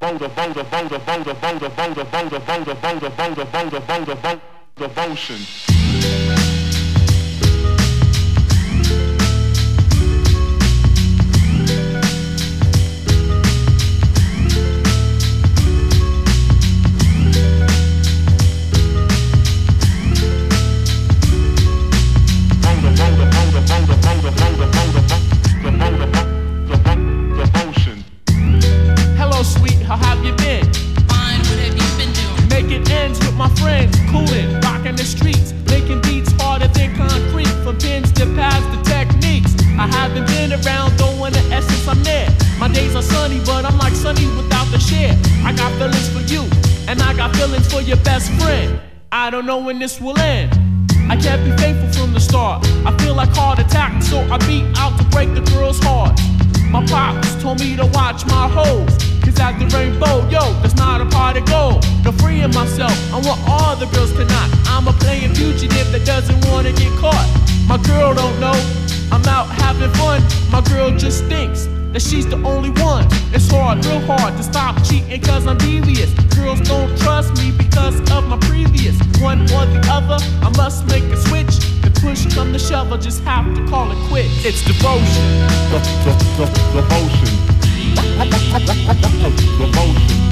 devotion. Hello, sweet, how have you been? Fine, what have you been doing? Making ends with my friends, coolin', rocking the streets, making beats harder than concrete, from pins to pads to techniques. I haven't been around, though in the essence I'm there. My days are sunny, but I'm like sunny without the share. I got feelings for you, and I got feelings for your best friend. I don't know when this will end. I can't be faithful from the start. I feel like heart attack, so I beat out to break the girl's heart. My pops told me to watch my hoes, cause at the rainbow, yo, that's not a part of gold. No freeing myself, I want all the girls tonight. I'm a playing fugitive that doesn't wanna get caught. My girl don't know, I'm out having fun. My girl just thinks that she's the only one. It's hard, real hard to stop cheating cause I'm devious. Girls don't trust me because of my previous. One or the other, I must make a switch. If push come to shove, I just have to call it quits. It's devotion. Devotion. Devotion.